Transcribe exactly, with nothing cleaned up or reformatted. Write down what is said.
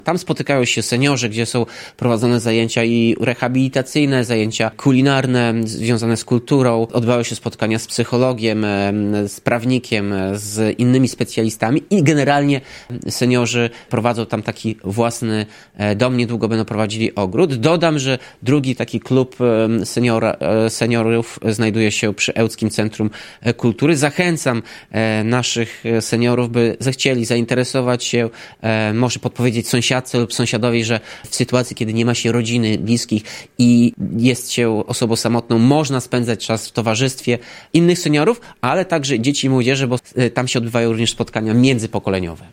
Tam spotykają się seniorzy, gdzie są prowadzone zajęcia i rehabilitacyjne, zajęcia kulinarne związane z kulturą. Odbywają się spotkania z psychologiem, z prawnikiem, z innymi specjalistami i generalnie seniorzy prowadzą tam taki własny dom. Niedługo będą prowadzili ogród. Dodam, że drugi taki klub seniora, seniorów znajduje się przy Ełckim Centrum Kultury. Zachęcam naszych seniorów, by zechcieli zainteresować się, może podpowiedzieć sąsiadce lub sąsiadowi, że w sytuacji, kiedy nie ma się rodziny, bliskich i jest się osobą samotną, można spędzać czas w towarzystwie innych seniorów, ale także dzieci i młodzieży, bo tam się odbywają również spotkania międzypokoleniowe.